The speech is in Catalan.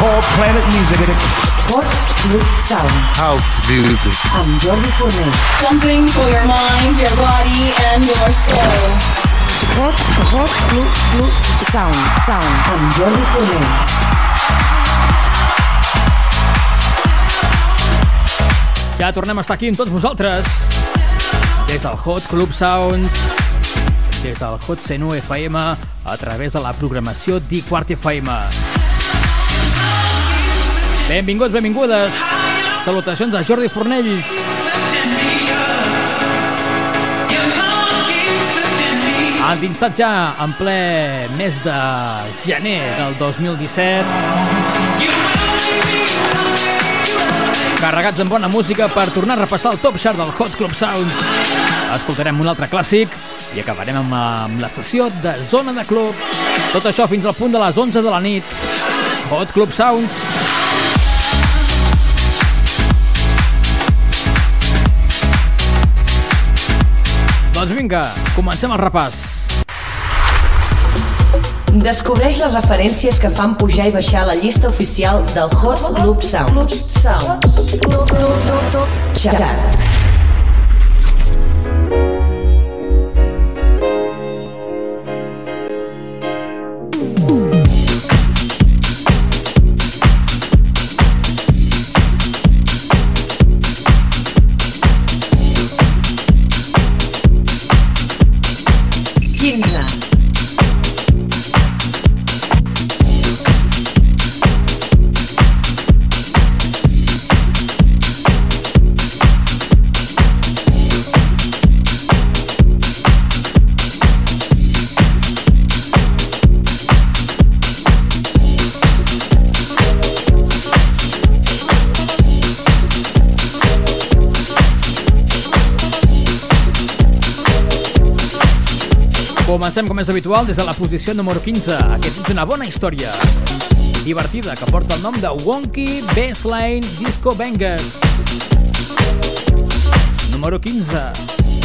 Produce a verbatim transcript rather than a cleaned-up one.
called Planet Music. Hot Club Sound. House music. Amb Jordi Fornells. Something for your mind, your body and your soul. Hot, Hot Club, Club Sound. Sound. Amb Jordi Fornells. Ja tornem a estar aquí amb tots vosaltres. Des del Hot Club Sounds, des del Hot cent u F M, a través de la programació d'I-Quart F M. Benvinguts, benvingudes. Salutacions a Jordi Fornells. Endinsat ja en ple mes de gener del dos mil disset. Carregats amb bona música per tornar a repassar el top chart del Hot Club Sounds. Escoltarem un altre clàssic i acabarem amb, amb la sessió de Zona de Club. Tot això fins al punt de les onze de la nit. Hot Club Sounds. Doncs vinga, comencem el repàs. Descobreix les referències que fan pujar i baixar la llista oficial del Hot Club Sound. Sound. Chart. quinze. Comencem, com és habitual, des de la posició número quinze. Aquesta és una bona història divertida que porta el nom de Wonky Bassline Disco Banger. Número quinze.